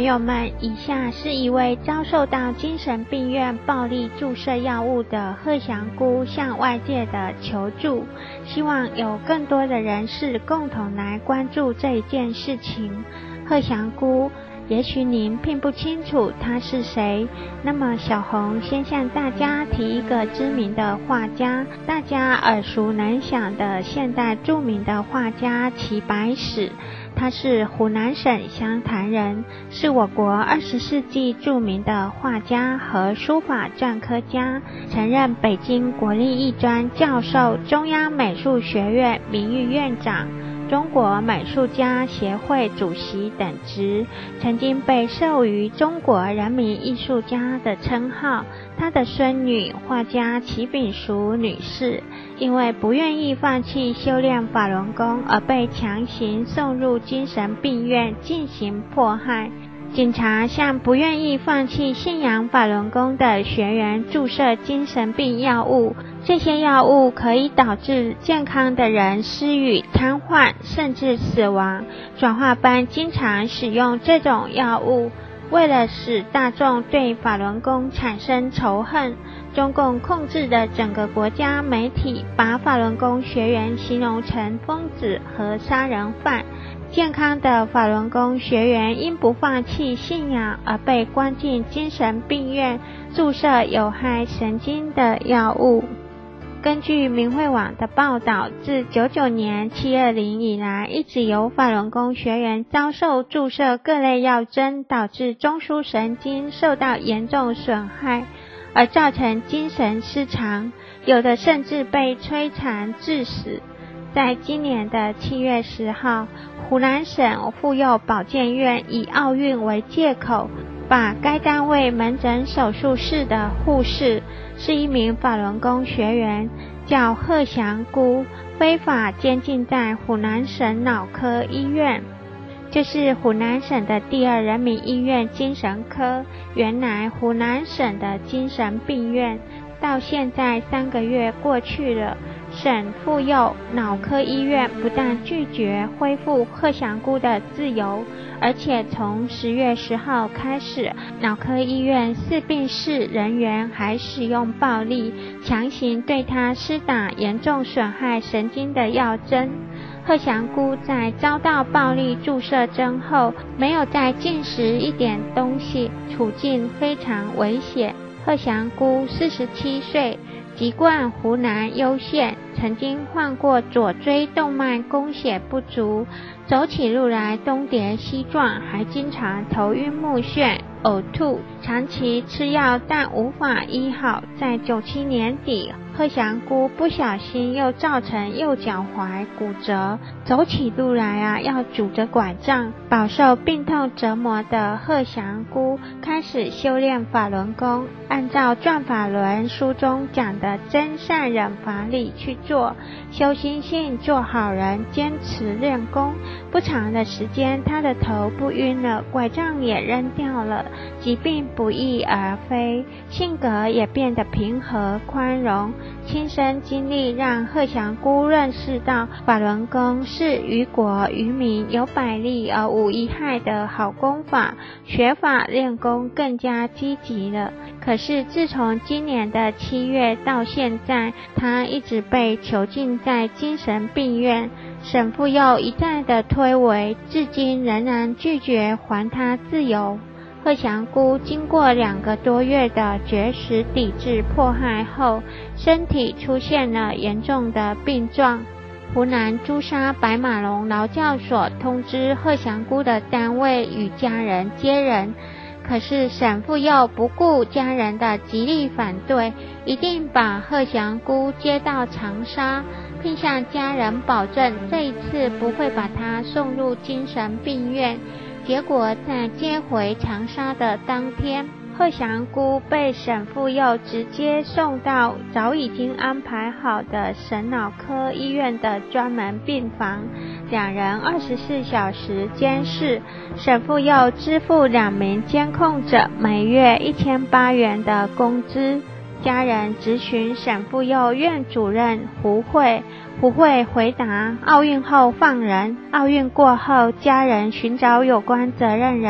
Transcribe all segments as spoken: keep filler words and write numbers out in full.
朋友们，以下是一位遭受到精神病院暴力注射药物的贺祥姑向外界的求助，希望有更多的人士共同来关注这一件事情。贺祥姑，也许您并不清楚他是谁，那么小红先向大家提一个知名的画家，大家耳熟能详的现代著名的画家齐白石。他是湖南省湘潭人，是我国二十世纪著名的画家和书法篆刻家，曾任北京国立艺专教授、中央美术学院名誉院长、中国美术家协会主席等职，曾经被授予中国人民艺术家的称号。他的孙女画家齐炳淑女士，因为不愿意放弃修炼法轮功，而被强行送入精神病院进行迫害。警察向不愿意放弃信仰法轮功的学员注射精神病药物，这些药物可以导致健康的人失语、瘫痪，甚至死亡。转化班经常使用这种药物，为了使大众对法轮功产生仇恨，中共控制的整个国家媒体把法轮功学员形容成疯子和杀人犯。健康的法轮功学员因不放弃信仰而被关进精神病院，注射有害神经的药物。根据明慧网的报道，自九九年七二零以来，一直有法轮功学员遭受注射各类药针，导致中枢神经受到严重损害，而造成精神失常，有的甚至被摧残致死。在今年的七月十号，湖南省妇幼保健院以奥运为借口，把该单位门诊手术室的护士是一名法轮功学员，叫贺祥姑，非法监禁在湖南省脑科医院。这是湖南省的第二人民医院精神科，原来湖南省的精神病院到现在三个月过去了，省妇幼脑科医院不但拒绝恢复贺祥姑的自由，而且从十月十号开始，脑科医院四病室人员还使用暴力，强行对他施打严重损害神经的药针。贺祥姑在遭到暴力注射针后，没有再进食一点东西，处境非常危险。贺祥姑四十七岁，籍贯湖南攸县，曾经患过左椎动脉供血不足，走起路来东跌西撞，还经常头晕目眩、呕吐，长期吃药但无法医好。在九七年底，贺祥姑不小心又造成右脚踝骨折，走起路来啊要拄着拐杖。饱受病痛折磨的贺祥姑开始修炼法轮功，按照《转法轮》书中讲的真善忍法理去做，修心性做好人，坚持练功。不长的时间，他的头不晕了，拐杖也扔掉了，疾病不翼而飞，性格也变得平和宽容。亲身经历让贺祥姑认识到法轮功是于国于民有百利而无一害的好功法，学法练功更加积极了。可是自从今年的七月到现在，他一直被囚禁在精神病院，省妇幼一再的推诿，至今仍然拒绝还他自由。贺祥姑经过两个多月的绝食抵制迫害后，身体出现了严重的病状。湖南朱砂白马龙劳教所通知贺祥姑的单位与家人接人，可是沈妇幼不顾家人的极力反对，一定把贺祥姑接到长沙，并向家人保证这一次不会把她送入精神病院。结果在接回长沙的当天，贺祥姑被沈妇幼直接送到早已经安排好的省脑科医院的专门病房，两人二十四小时监视。沈妇幼支付两名监控者每月一千八元的工资。家人质询沈妇幼院主任胡慧，胡慧回答奥运后放人，奥运过后家人寻找有关责任人，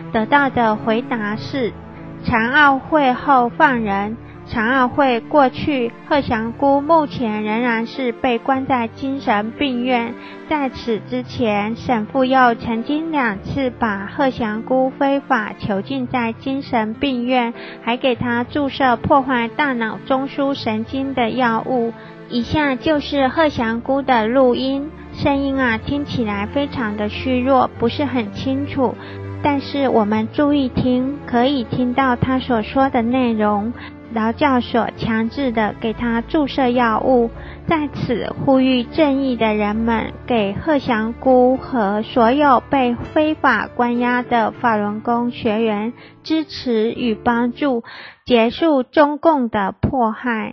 得到的回答是，残奥会后放人。残奥会过去，贺祥姑目前仍然是被关在精神病院。在此之前，沈父又曾经两次把贺祥姑非法囚禁在精神病院，还给她注射破坏大脑中枢神经的药物。以下就是贺祥姑的录音，声音啊听起来非常的虚弱，不是很清楚，但是我们注意听，可以听到她所说的内容。劳教所强制的给他注射药物，在此呼吁正义的人们给贺祥姑和所有被非法关押的法轮功学员支持与帮助，结束中共的迫害。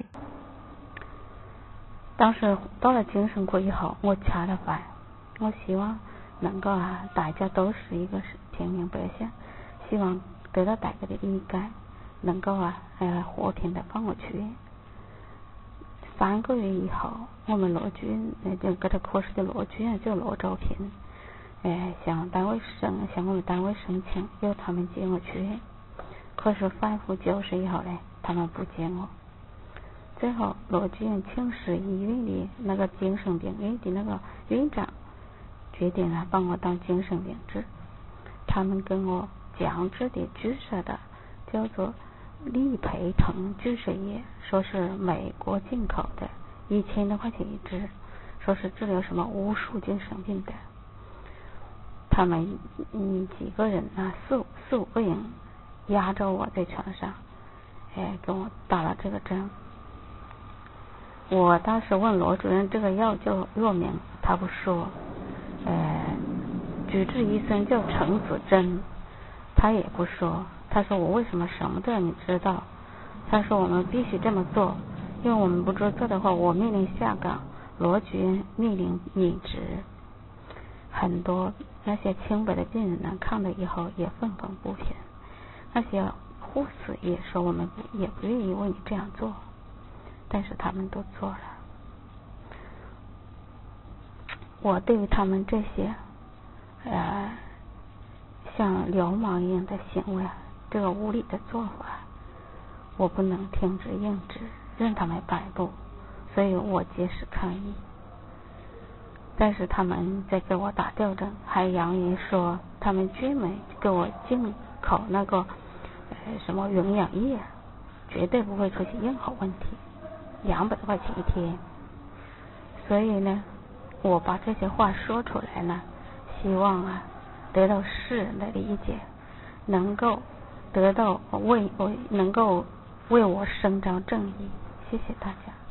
当时到了精神国以后，我恰了饭，我希望能够啊，大家都是一个平民百姓，希望得到大家的理解，能够啊，呃，和平的放我去。三个月以后，我们罗军，呃，就给他科室的罗军就罗兆平，呃，向单位申，向我们单位申请，由他们接我去。可是反复交涉以后呢，他们不接我。最后，罗军请示医院的那个精神病院的那个院长，决定了帮我当精神病治。他们跟我降制的注射的叫做利培腾注射液，说是美国进口的，一千多块钱一支，说是治疗什么无数精神病的。他们嗯几个人啊，四五四五个人压着我在床上，哎，给我打了这个针。我当时问罗主任这个药叫药名，他不说。呃，主治医生叫陈子珍，他也不说。他说我为什么什么都要你知道？他说我们必须这么做，因为我们不这么做的话，我命令下岗，罗主任命令免职。很多那些清白的病人呢，看了以后也愤愤不平。那些护士也说我们不也不愿意为你这样做，但是他们都做了。我对于他们这些呃像流氓一样的行为，这个无理的做法，我不能听之应之，任他们摆布，所以我结识抗议。但是他们在给我打吊针，还扬言说他们专门给我进口那个呃什么营养液，绝对不会出现任何问题，两百多块钱一天。所以呢，我把这些话说出来呢，希望啊得到世人的理解，能够得到为为能够为我伸张正义。谢谢大家。